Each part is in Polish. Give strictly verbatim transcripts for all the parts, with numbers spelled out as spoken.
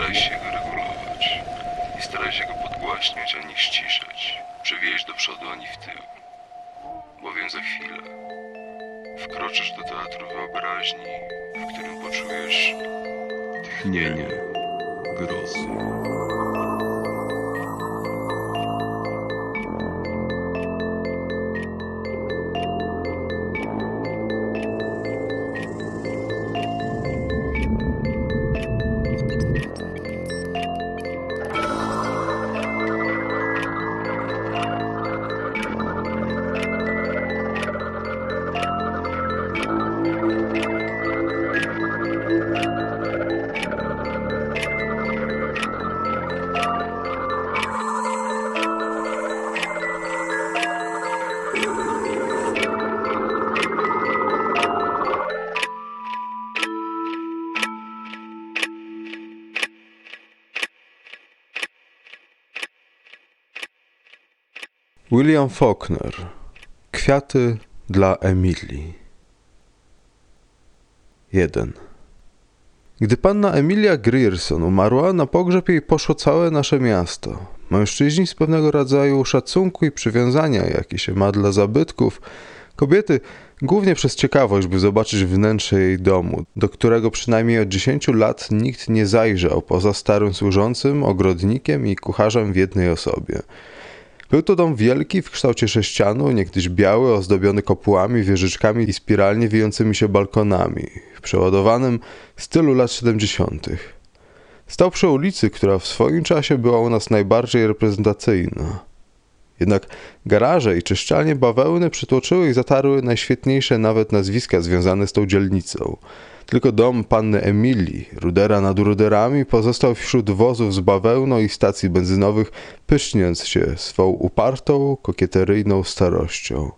staraj się go regulować. Nie staraj się go podgłaśniać ani ściszać. Przewieźć do przodu ani w tył. Bowiem za chwilę wkroczysz do teatru wyobraźni, w którym poczujesz tchnienie grozy. William Faulkner. Kwiaty dla Emilii. jeden. Gdy panna Emilia Grierson umarła, na pogrzeb jej poszło całe nasze miasto. Mężczyźni z pewnego rodzaju szacunku i przywiązania, jakie się ma dla zabytków, kobiety głównie przez ciekawość, by zobaczyć wnętrze jej domu, do którego przynajmniej od dziesięciu lat nikt nie zajrzał, poza starym służącym, ogrodnikiem i kucharzem w jednej osobie. Był to dom wielki, w kształcie sześcianu, niegdyś biały, ozdobiony kopułami, wieżyczkami i spiralnie wijącymi się balkonami, w przeładowanym stylu lat siedemdziesiątych. Stał przy ulicy, która w swoim czasie była u nas najbardziej reprezentacyjna. Jednak garaże i czyszczalnie bawełny przytłoczyły i zatarły najświetniejsze nawet nazwiska związane z tą dzielnicą. Tylko dom panny Emilii, rudera nad ruderami, pozostał wśród wozów z bawełną i stacji benzynowych, pyszniąc się swą upartą, kokieteryjną starością.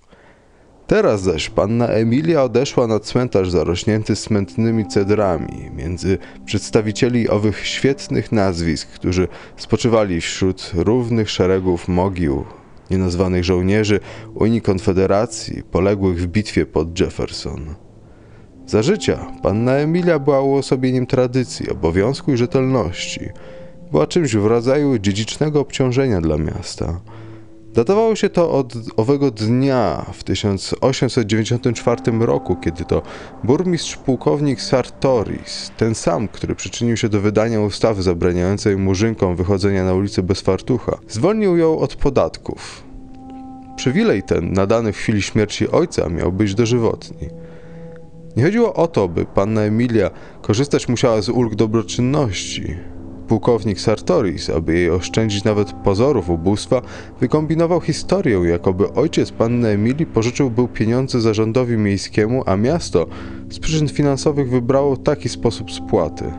Teraz zaś panna Emilia odeszła na cmentarz zarośnięty smętnymi cedrami, między przedstawicieli owych świetnych nazwisk, którzy spoczywali wśród równych szeregów mogił, nienazwanych żołnierzy Unii Konfederacji, poległych w bitwie pod Jefferson. Za życia panna Emilia była uosobieniem tradycji, obowiązku i rzetelności. Była czymś w rodzaju dziedzicznego obciążenia dla miasta. Datowało się to od owego dnia w tysiąc osiemset dziewięćdziesiątym czwartym roku, kiedy to burmistrz pułkownik Sartoris, ten sam, który przyczynił się do wydania ustawy zabraniającej murzynkom wychodzenia na ulicę bez fartucha, zwolnił ją od podatków. Przywilej ten, nadany w chwili śmierci ojca, miał być dożywotni. Nie chodziło o to, by panna Emilia korzystać musiała z ulg dobroczynności. Pułkownik Sartoris, aby jej oszczędzić nawet pozorów ubóstwa, wykombinował historię, jakoby ojciec panny Emilii pożyczył był pieniądze zarządowi miejskiemu, a miasto z przyczyn finansowych wybrało taki sposób spłaty.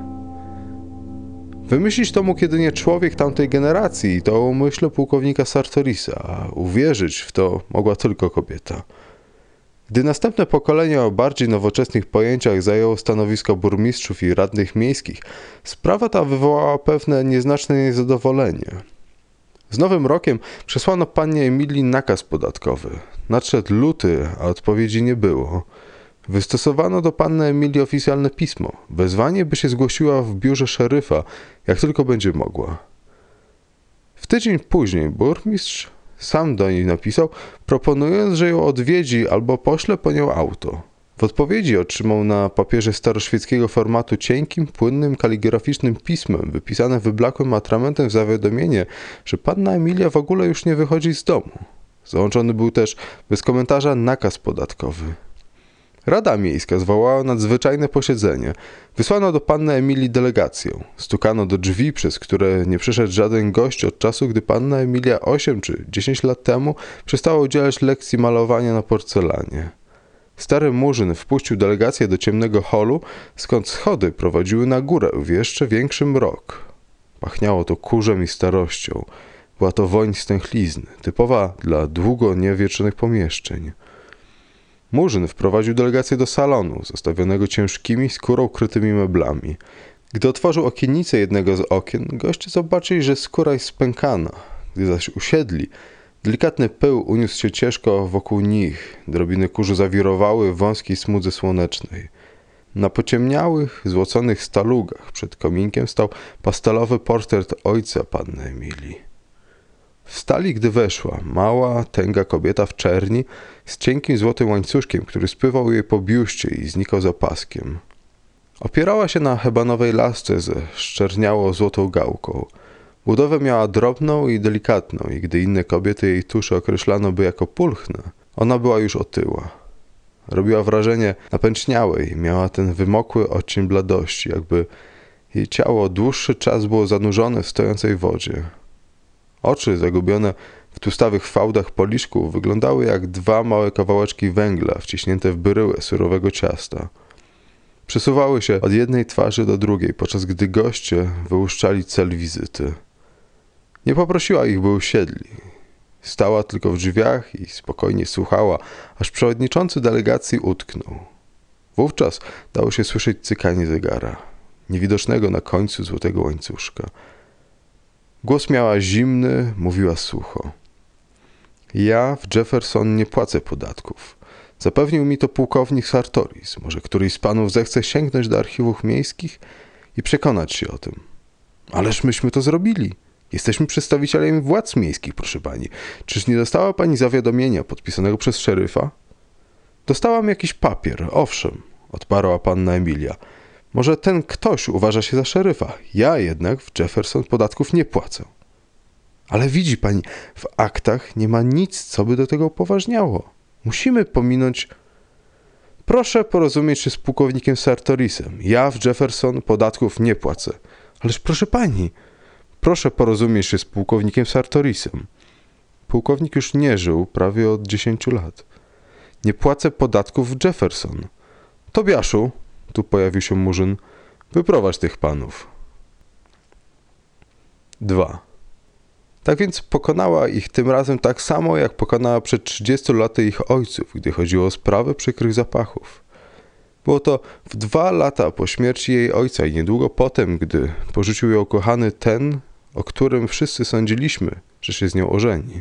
Wymyślić to mógł jedynie człowiek tamtej generacji i to umyśle pułkownika Sartorisa, a uwierzyć w to mogła tylko kobieta. Gdy następne pokolenie o bardziej nowoczesnych pojęciach zajęło stanowisko burmistrzów i radnych miejskich, sprawa ta wywołała pewne nieznaczne niezadowolenie. Z nowym rokiem przesłano pannie Emilii nakaz podatkowy. Nadszedł luty, a odpowiedzi nie było. Wystosowano do panny Emilii oficjalne pismo, wezwanie, by się zgłosiła w biurze szeryfa, jak tylko będzie mogła. W tydzień później burmistrz sam do niej napisał, proponując, że ją odwiedzi albo pośle po nią auto. W odpowiedzi otrzymał na papierze staroświeckiego formatu cienkim, płynnym, kaligraficznym pismem, wypisane wyblakłym atramentem zawiadomienie, że panna Emilia w ogóle już nie wychodzi z domu. Załączony był też bez komentarza nakaz podatkowy. Rada Miejska zwołała nadzwyczajne posiedzenie. Wysłano do panny Emilii delegację. Stukano do drzwi, przez które nie przyszedł żaden gość od czasu, gdy panna Emilia osiem czy dziesięć lat temu przestała udzielać lekcji malowania na porcelanie. Stary murzyn wpuścił delegację do ciemnego holu, skąd schody prowadziły na górę w jeszcze większy mrok. Pachniało to kurzem i starością. Była to woń stęchlizny, typowa dla długo niewieczonych pomieszczeń. Murzyn wprowadził delegację do salonu, zastawionego ciężkimi, skórą krytymi meblami. Gdy otworzył okienicę jednego z okien, goście zobaczyli, że skóra jest spękana. Gdy zaś usiedli, delikatny pył uniósł się ciężko wokół nich, drobiny kurzu zawirowały w wąskiej smudze słonecznej. Na pociemniałych, złoconych stalugach przed kominkiem stał pastelowy portret ojca panny Emilii. Wstali, gdy weszła, mała, tęga kobieta w czerni z cienkim złotym łańcuszkiem, który spływał jej po biuście i znikał za paskiem. Opierała się na hebanowej lasce ze szczerniałą złotą gałką. Budowę miała drobną i delikatną i gdy inne kobiety jej tusze określano by jako pulchne, ona była już otyła. Robiła wrażenie napęczniałej, miała ten wymokły odcień bladości, jakby jej ciało dłuższy czas było zanurzone w stojącej wodzie. Oczy zagubione w tłustawych fałdach policzków wyglądały jak dwa małe kawałeczki węgla wciśnięte w bryłę surowego ciasta. Przesuwały się od jednej twarzy do drugiej, podczas gdy goście wyłuszczali cel wizyty. Nie poprosiła ich, by usiedli. Stała tylko w drzwiach i spokojnie słuchała, aż przewodniczący delegacji utknął. Wówczas dało się słyszeć cykanie zegara, niewidocznego na końcu złotego łańcuszka. Głos miała zimny, mówiła sucho. Ja w Jefferson nie płacę podatków. Zapewnił mi to pułkownik Sartoris. Może któryś z panów zechce sięgnąć do archiwów miejskich i przekonać się o tym. Ależ myśmy to zrobili. Jesteśmy przedstawicielami władz miejskich, proszę pani. Czyż nie dostała pani zawiadomienia podpisanego przez szeryfa? Dostałam jakiś papier, owszem, odparła panna Emilia. Może ten ktoś uważa się za szeryfa. Ja jednak w Jefferson podatków nie płacę. Ale widzi pani, w aktach nie ma nic, co by do tego upoważniało. Musimy pominąć... Proszę porozumieć się z pułkownikiem Sartorisem. Ja w Jefferson podatków nie płacę. Ależ proszę pani, proszę porozumieć się z pułkownikiem Sartorisem. Pułkownik już nie żył prawie od dziesięciu lat. Nie płacę podatków w Jefferson. Tobiaszu, tu pojawił się Murzyn, wyprowadź tych panów. Dwa. Tak więc pokonała ich tym razem tak samo, jak pokonała przed trzydziestu laty ich ojców, gdy chodziło o sprawę przykrych zapachów. Było to w dwa lata po śmierci jej ojca i niedługo potem, gdy porzucił ją kochany ten, o którym wszyscy sądziliśmy, że się z nią ożeni.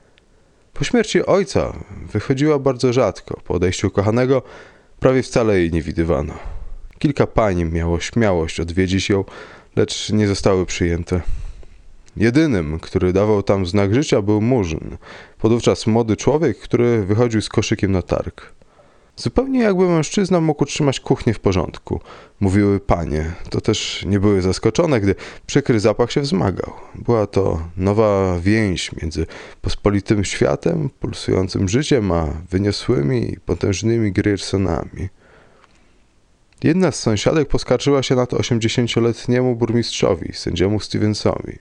Po śmierci ojca wychodziła bardzo rzadko, po odejściu kochanego prawie wcale jej nie widywano. Kilka pań miało śmiałość odwiedzić ją, lecz nie zostały przyjęte. Jedynym, który dawał tam znak życia, był Murzyn, podówczas młody człowiek, który wychodził z koszykiem na targ. Zupełnie jakby mężczyzna mógł utrzymać kuchnię w porządku, mówiły panie. To też nie były zaskoczone, gdy przykry zapach się wzmagał. Była to nowa więź między pospolitym światem, pulsującym życiem, a wyniosłymi i potężnymi Griersonami. Jedna z sąsiadek poskarżyła się na to osiemdziesięcioletniemu burmistrzowi, sędziemu Stevensowi.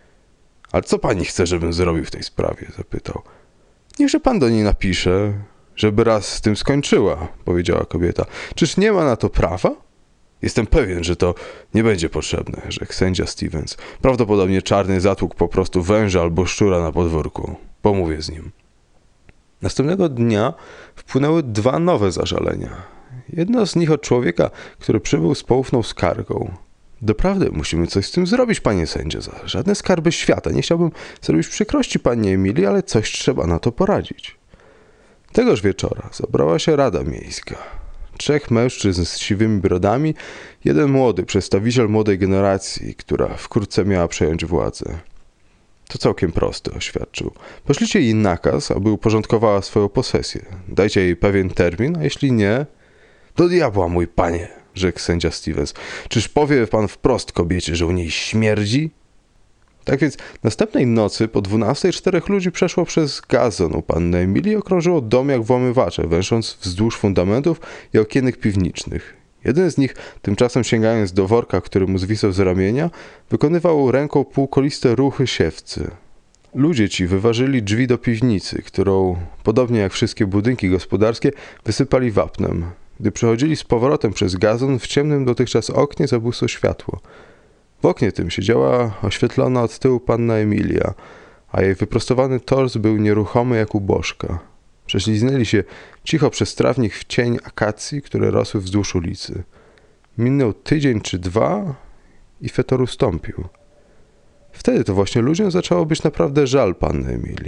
— Ale co pani chce, żebym zrobił w tej sprawie? — zapytał. — Niechże pan do niej napisze, żeby raz z tym skończyła — powiedziała kobieta. — Czyż nie ma na to prawa? — Jestem pewien, że to nie będzie potrzebne — rzekł sędzia Stevens. — Prawdopodobnie czarny zatłukł po prostu węża albo szczura na podwórku. Pomówię z nim. Następnego dnia wpłynęły dwa nowe zażalenia. Jedno z nich od człowieka, który przybył z poufną skargą. Doprawdy musimy coś z tym zrobić, panie sędzio. Za żadne skarby świata. Nie chciałbym zrobić przykrości pani Emilii, ale coś trzeba na to poradzić. Tegoż wieczora zabrała się Rada Miejska. Trzech mężczyzn z siwymi brodami, jeden młody przedstawiciel młodej generacji, która wkrótce miała przejąć władzę. To całkiem proste, oświadczył. Poślijcie jej nakaz, aby uporządkowała swoją posesję. Dajcie jej pewien termin, a jeśli nie... Do diabła, mój panie, rzekł sędzia Stevens. Czyż powie pan wprost kobiecie, że u niej śmierdzi? Tak więc następnej nocy po dwunastej czterech ludzi przeszło przez gazon u panny Emilii i okrążyło dom jak włamywacze, węsząc wzdłuż fundamentów i okienek piwniczych. Jeden z nich, tymczasem sięgając do worka, który mu zwisał z ramienia, wykonywał ręką półkoliste ruchy siewcy. Ludzie ci wyważyli drzwi do piwnicy, którą, podobnie jak wszystkie budynki gospodarskie, wysypali wapnem. Gdy przechodzili z powrotem przez gazon, w ciemnym dotychczas oknie zabłysło światło. W oknie tym siedziała oświetlona od tyłu panna Emilia, a jej wyprostowany tors był nieruchomy jak u bożka. Prześliznęli się cicho przez trawnik w cień akacji, które rosły wzdłuż ulicy. Minął tydzień czy dwa i fetor ustąpił. Wtedy to właśnie ludziom zaczęło być naprawdę żal panny Emilii.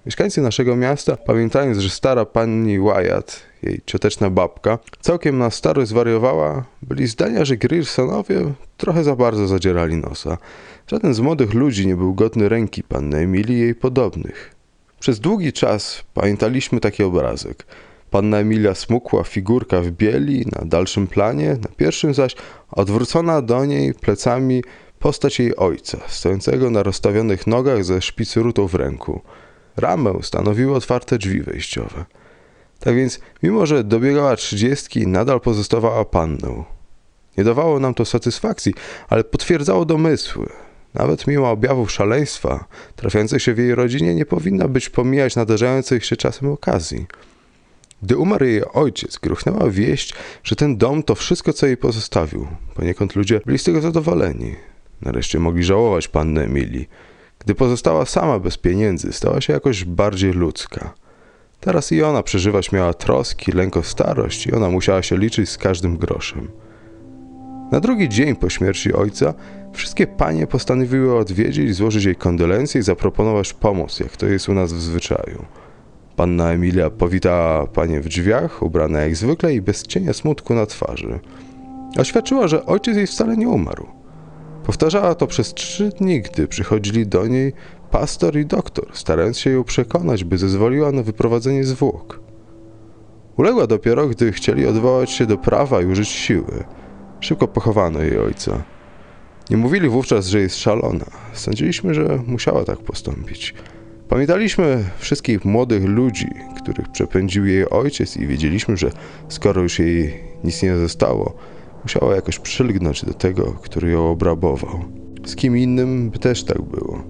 Mieszkańcy naszego miasta, pamiętając, że stara pani Wyatt, jej cioteczna babka, całkiem na staro zwariowała, byli zdania, że Griersonowie trochę za bardzo zadzierali nosa. Żaden z młodych ludzi nie był godny ręki panny Emilii i jej podobnych. Przez długi czas pamiętaliśmy taki obrazek. Panna Emilia smukła figurka w bieli na dalszym planie, na pierwszym zaś odwrócona do niej plecami postać jej ojca, stojącego na rozstawionych nogach ze szpicyrutą w ręku. Ramę stanowiły otwarte drzwi wejściowe. Tak więc, mimo że dobiegała trzydziestki, nadal pozostawała panną. Nie dawało nam to satysfakcji, ale potwierdzało domysły. Nawet mimo objawów szaleństwa trafiających się w jej rodzinie, nie powinna być pomijać nadarzających się czasem okazji. Gdy umarł jej ojciec, gruchnęła wieść, że ten dom to wszystko, co jej pozostawił. Poniekąd ludzie byli z tego zadowoleni. Nareszcie mogli żałować panny Emilii. Gdy pozostała sama bez pieniędzy, stała się jakoś bardziej ludzka. Teraz i ona przeżywać miała troski, lęk o starość i ona musiała się liczyć z każdym groszem. Na drugi dzień po śmierci ojca wszystkie panie postanowiły odwiedzić, złożyć jej kondolencje i zaproponować pomoc, jak to jest u nas w zwyczaju. Panna Emilia powitała panie w drzwiach, ubrana jak zwykle i bez cienia smutku na twarzy. Oświadczyła, że ojciec jej wcale nie umarł. Powtarzała to przez trzy dni, gdy przychodzili do niej pastor i doktor, starając się ją przekonać, by zezwoliła na wyprowadzenie zwłok. Uległa dopiero, gdy chcieli odwołać się do prawa i użyć siły. Szybko pochowano jej ojca. Nie mówili wówczas, że jest szalona. Sądziliśmy, że musiała tak postąpić. Pamiętaliśmy wszystkich młodych ludzi, których przepędził jej ojciec i wiedzieliśmy, że skoro już jej nic nie zostało, musiała jakoś przylgnąć do tego, który ją obrabował. Z kim innym by też tak było.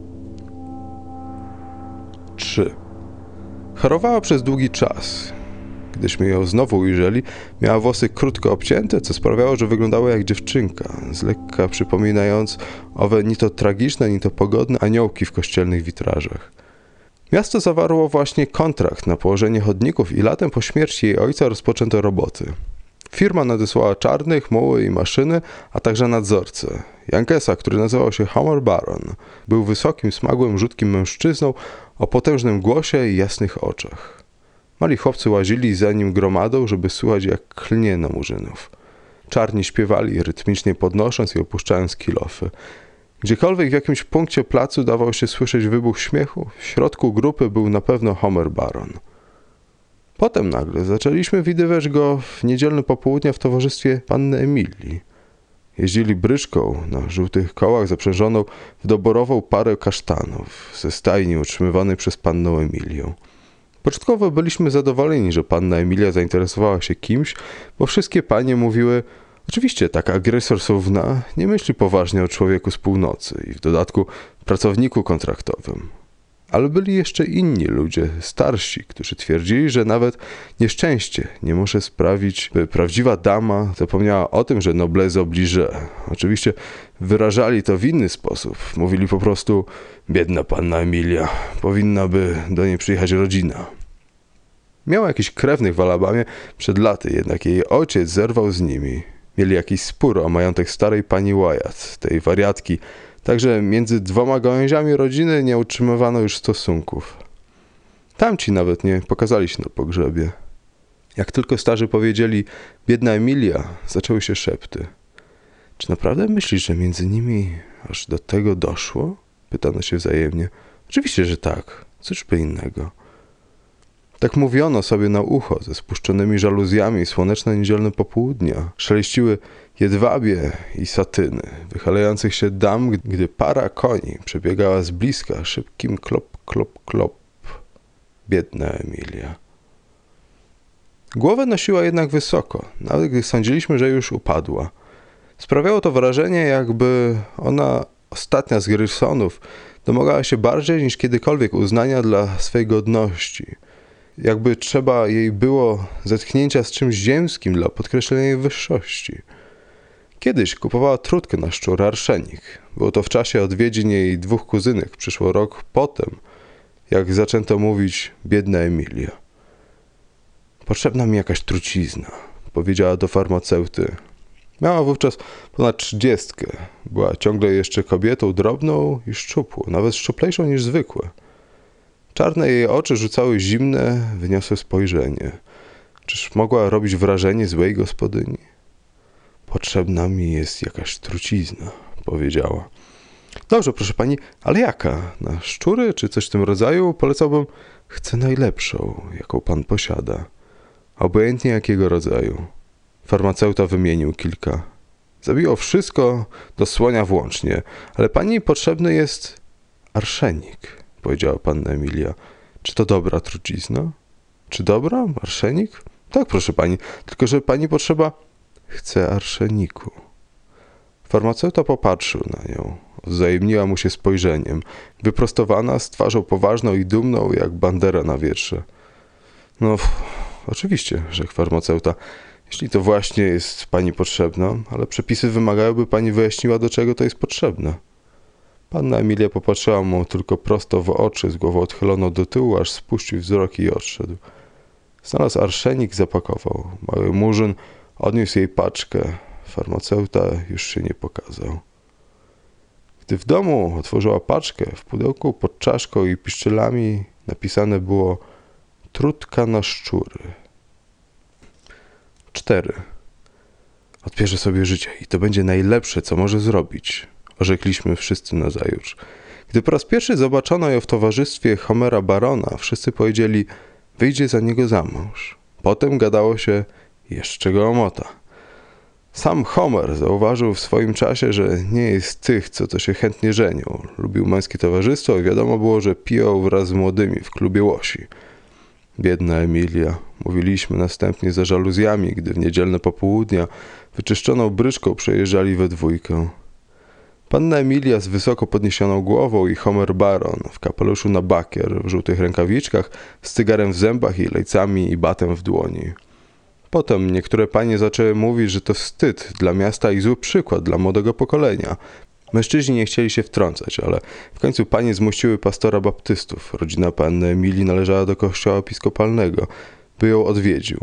trzy. Chorowała przez długi czas. Gdyśmy ją znowu ujrzeli, miała włosy krótko obcięte, co sprawiało, że wyglądała jak dziewczynka, z lekka przypominając owe ni to tragiczne, ni to pogodne aniołki w kościelnych witrażach. Miasto zawarło właśnie kontrakt na położenie chodników i latem po śmierci jej ojca rozpoczęto roboty. Firma nadesłała czarnych, muły i maszyny, a także nadzorcę. Jankesa, który nazywał się Homer Baron, był wysokim, smagłym, rzutkim mężczyzną o potężnym głosie i jasnych oczach. Mali chłopcy łazili za nim gromadą, żeby słuchać, jak klnie na murzynów. Czarni śpiewali, rytmicznie podnosząc i opuszczając kilofy. Gdziekolwiek w jakimś punkcie placu dawał się słyszeć wybuch śmiechu, w środku grupy był na pewno Homer Baron. Potem nagle zaczęliśmy widywać go w niedzielne popołudnia w towarzystwie panny Emilii. Jeździli bryczką na żółtych kołach zaprzężoną w doborową parę kasztanów ze stajni utrzymywanej przez pannę Emilię. Początkowo byliśmy zadowoleni, że panna Emilia zainteresowała się kimś, bo wszystkie panie mówiły: oczywiście taka agresorsówna nie myśli poważnie o człowieku z północy i w dodatku pracowniku kontraktowym. Ale byli jeszcze inni ludzie, starsi, którzy twierdzili, że nawet nieszczęście nie może sprawić, by prawdziwa dama zapomniała o tym, że noblesse oblige. Oczywiście wyrażali to w inny sposób. Mówili po prostu: biedna panna Emilia, powinna by do niej przyjechać rodzina. Miała jakichś krewnych w Alabamie przed laty, jednak jej ojciec zerwał z nimi. Mieli jakiś spór o majątek starej pani Wyatt, tej wariatki. Także między dwoma gałęziami rodziny nie utrzymywano już stosunków. Tamci nawet nie pokazali się na pogrzebie. Jak tylko starzy powiedzieli: biedna Emilia, zaczęły się szepty. Czy naprawdę myślisz, że między nimi aż do tego doszło? Pytano się wzajemnie. Oczywiście, że tak. Cóżby innego. Tak mówiono sobie na ucho, ze spuszczonymi żaluzjami, słoneczne niedzielne popołudnia. Szeleściły jedwabie i satyny, wychylających się dam, gdy para koni przebiegała z bliska szybkim klop, klop, klop. Biedna Emilia. Głowę nosiła jednak wysoko, nawet gdy sądziliśmy, że już upadła. Sprawiało to wrażenie, jakby ona, ostatnia z Griersonów, domagała się bardziej niż kiedykolwiek uznania dla swej godności. Jakby trzeba jej było zetknięcia z czymś ziemskim dla podkreślenia jej wyższości. Kiedyś kupowała trutkę na szczur, arszenik. Było to w czasie odwiedzin jej dwóch kuzynek. Przyszło rok potem, jak zaczęto mówić: biedna Emilia. Potrzebna mi jakaś trucizna, powiedziała do farmaceuty. Miała wówczas ponad trzydziestkę. Była ciągle jeszcze kobietą drobną i szczupłą, nawet szczuplejszą niż zwykłe. Czarne jej oczy rzucały zimne, wyniosłe spojrzenie. Czyż mogła robić wrażenie złej gospodyni? Potrzebna mi jest jakaś trucizna, powiedziała. Dobrze, proszę pani, ale jaka? Na szczury czy coś w tym rodzaju? Polecałbym, chcę najlepszą, jaką pan posiada. Obojętnie jakiego rodzaju. Farmaceuta wymienił kilka. Zabiło wszystko do słonia włącznie, ale pani potrzebny jest arszenik, powiedziała panna Emilia. Czy to dobra trucizna? Czy dobra? Arszenik? Tak, proszę pani, tylko że pani potrzeba... Chcę arszeniku. Farmaceuta popatrzył na nią. Wzajemniła mu się spojrzeniem. Wyprostowana, z twarzą poważną i dumną, jak bandera na wietrze. No, oczywiście, rzekł farmaceuta. Jeśli to właśnie jest pani potrzebna, ale przepisy wymagają, by pani wyjaśniła, do czego to jest potrzebne. Panna Emilia popatrzyła mu tylko prosto w oczy, z głową odchyloną do tyłu, aż spuścił wzrok i odszedł. Znalazł arszenik, zapakował. Mały murzyn odniósł jej paczkę. Farmaceuta już się nie pokazał. Gdy w domu otworzyła paczkę, w pudełku pod czaszką i piszczelami napisane było trutka na szczury. Cztery. Odbierze sobie życie i to będzie najlepsze, co może zrobić, orzekliśmy wszyscy nazajutrz. Gdy po raz pierwszy zobaczono ją w towarzystwie Homera Barona, wszyscy powiedzieli, wyjdzie za niego za mąż. Potem gadało się, jeszcze go omota. Sam Homer zauważył w swoim czasie, że nie jest tych, co to się chętnie żenią. Lubił męskie towarzystwo i wiadomo było, że piją wraz z młodymi w klubie łosi. Biedna Emilia. Mówiliśmy następnie za żaluzjami, gdy w niedzielne popołudnia wyczyszczoną bryczką przejeżdżali we dwójkę. Panna Emilia z wysoko podniesioną głową i Homer Baron w kapeluszu na bakier, w żółtych rękawiczkach, z cygarem w zębach i lejcami i batem w dłoni. Potem niektóre panie zaczęły mówić, że to wstyd dla miasta i zły przykład dla młodego pokolenia. Mężczyźni nie chcieli się wtrącać, ale w końcu panie zmusiły pastora baptystów. Rodzina panny Emilii należała do kościoła episkopalnego, by ją odwiedził.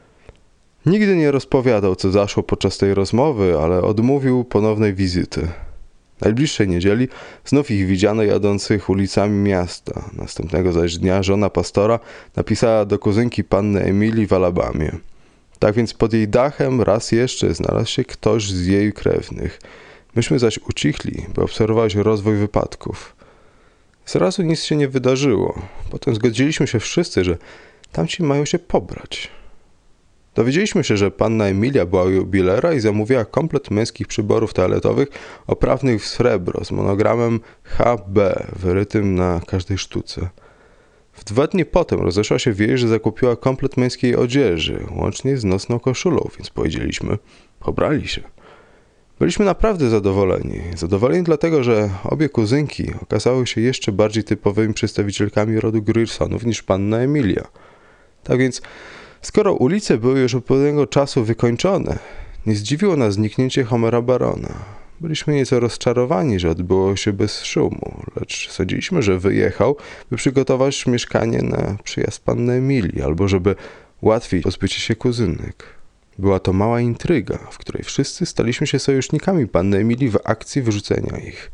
Nigdy nie rozpowiadał, co zaszło podczas tej rozmowy, ale odmówił ponownej wizyty. Najbliższej niedzieli znów ich widziano jadących ulicami miasta. Następnego zaś dnia żona pastora napisała do kuzynki panny Emilii w Alabamie. Tak więc pod jej dachem raz jeszcze znalazł się ktoś z jej krewnych. Myśmy zaś ucichli, by obserwować rozwój wypadków. Zrazu nic się nie wydarzyło. Potem zgodziliśmy się wszyscy, że tamci mają się pobrać. Dowiedzieliśmy się, że panna Emilia była u jubilera i zamówiła komplet męskich przyborów toaletowych oprawnych w srebro z monogramem H B wyrytym na każdej sztuce. W dwa dni potem rozeszła się wieść, że zakupiła komplet męskiej odzieży, łącznie z nocną koszulą, więc powiedzieliśmy, pobrali się. Byliśmy naprawdę zadowoleni. Zadowoleni dlatego, że obie kuzynki okazały się jeszcze bardziej typowymi przedstawicielkami rodu Griersonów niż panna Emilia. Tak więc, skoro ulice były już od pewnego czasu wykończone, nie zdziwiło nas zniknięcie Homera Barona. Byliśmy nieco rozczarowani, że odbyło się bez szumu, lecz sądziliśmy, że wyjechał, by przygotować mieszkanie na przyjazd panny Emilii, albo żeby łatwiej pozbycie się kuzynek. Była to mała intryga, w której wszyscy staliśmy się sojusznikami panny Emilii w akcji wyrzucenia ich.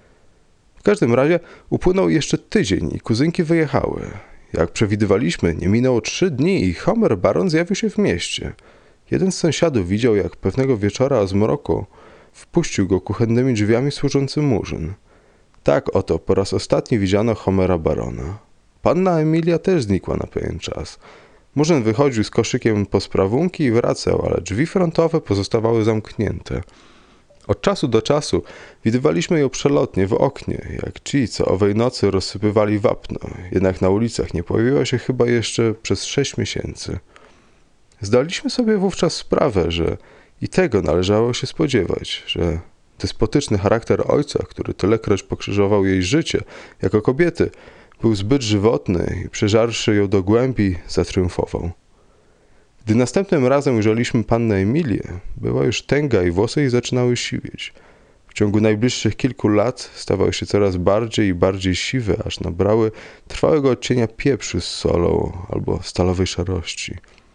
W każdym razie upłynął jeszcze tydzień i kuzynki wyjechały. Jak przewidywaliśmy, nie minęło trzy dni i Homer Baron zjawił się w mieście. Jeden z sąsiadów widział, jak pewnego wieczora o zmroku wpuścił go kuchennymi drzwiami służący murzyn. Tak oto po raz ostatni widziano Homera Barona. Panna Emilia też znikła na pewien czas. Murzyn wychodził z koszykiem po sprawunki i wracał, ale drzwi frontowe pozostawały zamknięte. Od czasu do czasu widywaliśmy ją przelotnie w oknie, jak ci, co owej nocy rozsypywali wapno, jednak na ulicach nie pojawiła się chyba jeszcze przez sześć miesięcy. Zdaliśmy sobie wówczas sprawę, że i tego należało się spodziewać, że despotyczny charakter ojca, który tylekroć pokrzyżował jej życie jako kobiety, był zbyt żywotny i przeżarszy ją do głębi, zatriumfował. Gdy następnym razem ujrzeliśmy pannę Emilię, była już tęga i włosy jej zaczynały siwieć. W ciągu najbliższych kilku lat stawały się coraz bardziej i bardziej siwe, aż nabrały trwałego odcienia pieprzu z solą albo stalowej szarości.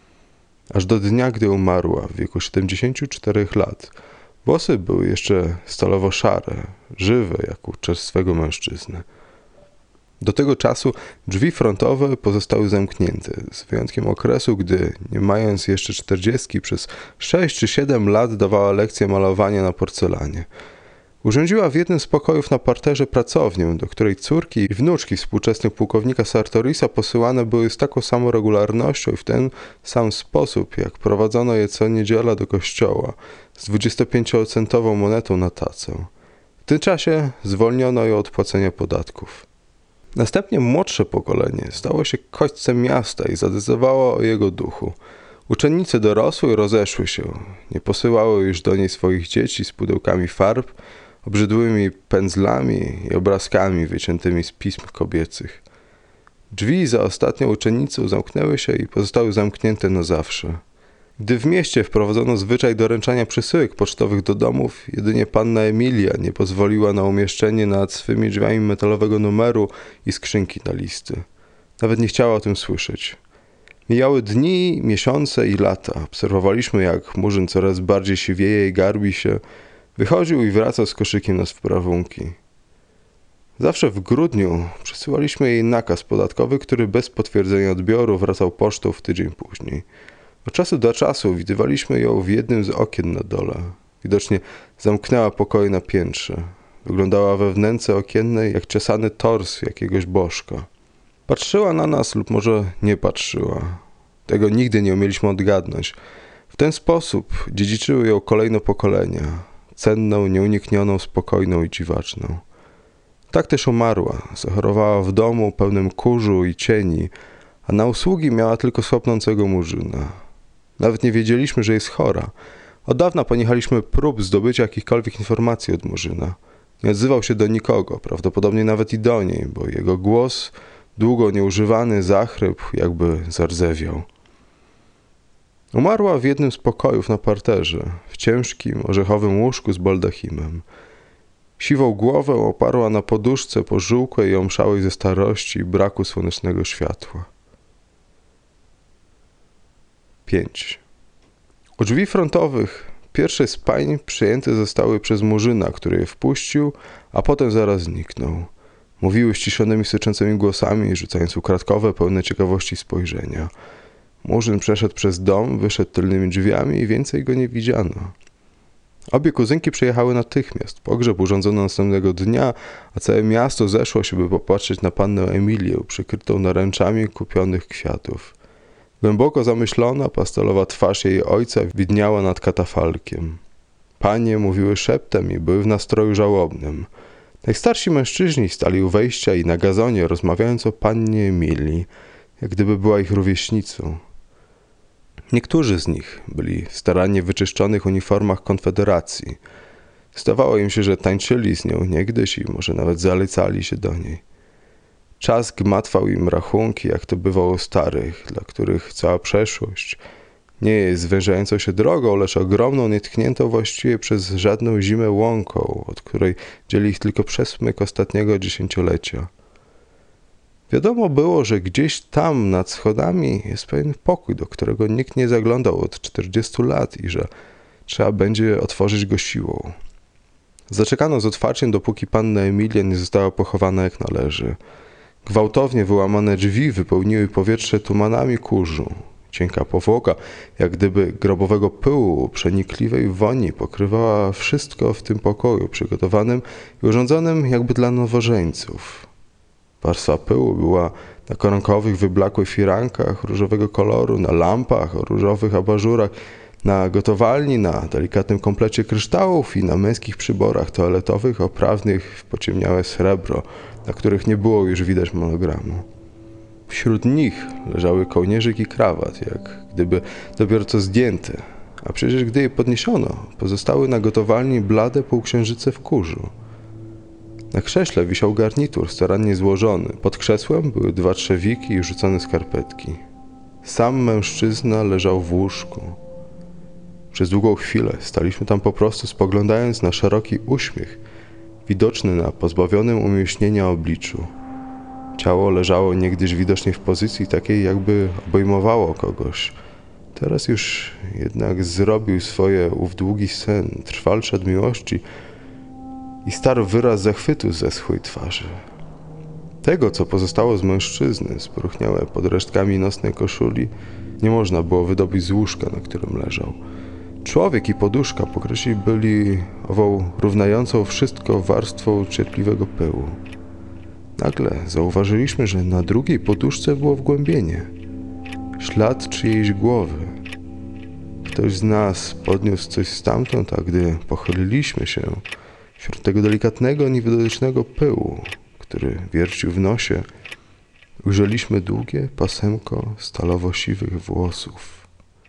Aż do dnia, gdy umarła w wieku siedemdziesięciu czterech lat, włosy były jeszcze stalowo szare, żywe jak u czerstwego mężczyzny. Do tego czasu drzwi frontowe pozostały zamknięte, z wyjątkiem okresu, gdy, nie mając jeszcze czterdziestki, przez sześć czy siedem lat dawała lekcje malowania na porcelanie. Urządziła w jednym z pokojów na parterze pracownię, do której córki i wnuczki współczesnych pułkownika Sartorisa posyłane były z taką samą regularnością i w ten sam sposób, jak prowadzono je co niedziela do kościoła, z dwudziestopięciocentową monetą na tacę. W tym czasie zwolniono ją od płacenia podatków. Następnie młodsze pokolenie stało się kośćcem miasta i zadecydowało o jego duchu. Uczennice dorosły i rozeszły się. Nie posyłały już do niej swoich dzieci z pudełkami farb, obrzydłymi pędzlami i obrazkami wyciętymi z pism kobiecych. Drzwi za ostatnią uczennicą zamknęły się i pozostały zamknięte na zawsze. Gdy w mieście wprowadzono zwyczaj doręczania przesyłek pocztowych do domów, jedynie panna Emilia nie pozwoliła na umieszczenie nad swymi drzwiami metalowego numeru i skrzynki na listy. Nawet nie chciała o tym słyszeć. Mijały dni, miesiące i lata. Obserwowaliśmy, jak Murzyn coraz bardziej siwieje i garbi się. Wychodził i wracał z koszykiem na sprawunki. Zawsze w grudniu przesyłaliśmy jej nakaz podatkowy, który bez potwierdzenia odbioru wracał pocztą w tydzień później. Od czasu do czasu widywaliśmy ją w jednym z okien na dole. Widocznie zamknęła pokoje na piętrze. Wyglądała we wnęce okiennej jak czesany tors jakiegoś bożka. Patrzyła na nas lub może nie patrzyła. Tego nigdy nie umieliśmy odgadnąć. W ten sposób dziedziczyły ją kolejne pokolenia. Cenną, nieuniknioną, spokojną i dziwaczną. Tak też umarła. Zachorowała w domu pełnym kurzu i cieni, a na usługi miała tylko słabnącego Murzyna. Nawet nie wiedzieliśmy, że jest chora. Od dawna poniechaliśmy prób zdobycia jakichkolwiek informacji od Murzyna. Nie odzywał się do nikogo, prawdopodobnie nawet i do niej, bo jego głos, długo nieużywany, zachrypł, jakby zardzewiał. Umarła w jednym z pokojów na parterze, w ciężkim, orzechowym łóżku z baldachimem. Siwą głowę oparła na poduszce pożółkłej i omszałej ze starości i braku słonecznego światła. pięć. U drzwi frontowych pierwsze z pań przyjęte zostały przez Murzyna, który je wpuścił, a potem zaraz zniknął. Mówiły ściszonymi, syczącymi głosami, rzucając ukradkowe, pełne ciekawości spojrzenia. Murzyn przeszedł przez dom, wyszedł tylnymi drzwiami i więcej go nie widziano. Obie kuzynki przyjechały natychmiast. Pogrzeb urządzono następnego dnia, a całe miasto zeszło się, by popatrzeć na pannę Emilię, przykrytą naręczami kupionych kwiatów. Głęboko zamyślona, pastelowa twarz jej ojca widniała nad katafalkiem. Panie mówiły szeptem i były w nastroju żałobnym. Najstarsi mężczyźni stali u wejścia i na gazonie, rozmawiając o pannie Emilii, jak gdyby była ich rówieśnicą. Niektórzy z nich byli w starannie wyczyszczonych uniformach Konfederacji. Zdawało im się, że tańczyli z nią niegdyś i może nawet zalecali się do niej. Czas gmatwał im rachunki, jak to bywało u starych, dla których cała przeszłość nie jest zwężającą się drogą, lecz ogromną, nietkniętą właściwie przez żadną zimę łąką, od której dzieli ich tylko przesmyk ostatniego dziesięciolecia. Wiadomo było, że gdzieś tam nad schodami jest pewien pokój, do którego nikt nie zaglądał od czterdziestu lat i że trzeba będzie otworzyć go siłą. Zaczekano z otwarciem, dopóki panna Emilia nie została pochowana jak należy. Gwałtownie wyłamane drzwi wypełniły powietrze tumanami kurzu. Cienka powłoka, jak gdyby grobowego pyłu, przenikliwej woni, pokrywała wszystko w tym pokoju, przygotowanym i urządzonym jakby dla nowożeńców. Warstwa pyłu była na koronkowych, wyblakłych firankach różowego koloru, na lampach o różowych abażurach, na gotowalni, na delikatnym komplecie kryształów i na męskich przyborach toaletowych oprawnych w pociemniałe srebro, na których nie było już widać monogramu. Wśród nich leżały kołnierzyk i krawat, jak gdyby dopiero co zdjęte, a przecież gdy je podniesiono, pozostały na gotowalni blade półksiężyce w kurzu. Na krześle wisiał garnitur starannie złożony. Pod krzesłem były dwa trzewiki i rzucone skarpetki. Sam mężczyzna leżał w łóżku. Przez długą chwilę staliśmy tam po prostu, spoglądając na szeroki uśmiech, widoczny na pozbawionym umieśnienia obliczu. Ciało leżało niegdyś widocznie w pozycji takiej, jakby obejmowało kogoś. Teraz już jednak zrobił swoje ów długi sen, trwalszy od miłości, i starł wyraz zachwytu ze schłej twarzy. Tego, co pozostało z mężczyzny, spróchniałe pod resztkami nocnej koszuli, nie można było wydobyć z łóżka, na którym leżał. Człowiek i poduszka pokryci byli ową równającą wszystko warstwą cierpliwego pyłu. Nagle zauważyliśmy, że na drugiej poduszce było wgłębienie. Ślad czyjejś głowy. Ktoś z nas podniósł coś stamtąd, a gdy pochyliliśmy się wśród tego delikatnego, niewidocznego pyłu, który wiercił w nosie, ujrzeliśmy długie pasemko stalowo-siwych włosów.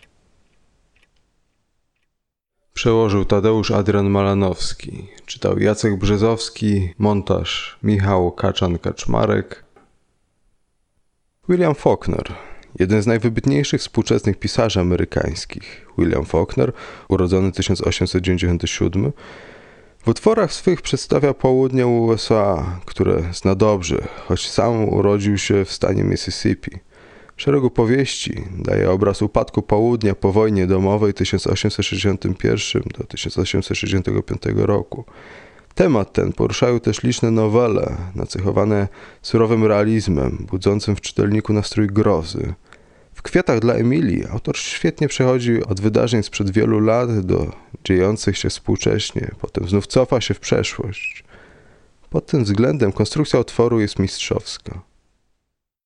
Przełożył Tadeusz Adrian Malanowski, czytał Jacek Brzezowski, montaż Michał Kaczan-Kaczmarek. William Faulkner, jeden z najwybitniejszych współczesnych pisarzy amerykańskich. William Faulkner, urodzony tysiąc osiemset dziewięćdziesiąty siódmy, w utworach swych przedstawia południe U S A, które zna dobrze, choć sam urodził się w stanie Mississippi. W szeregu powieści daje obraz upadku południa po wojnie domowej tysiąc osiemset sześćdziesiątym pierwszym do tysiąc osiemset sześćdziesiątego piątego roku. Temat ten poruszają też liczne nowele, nacechowane surowym realizmem, budzącym w czytelniku nastrój grozy. W Kwiatach dla Emilii autor świetnie przechodzi od wydarzeń sprzed wielu lat do dziejących się współcześnie, potem znów cofa się w przeszłość. Pod tym względem konstrukcja utworu jest mistrzowska.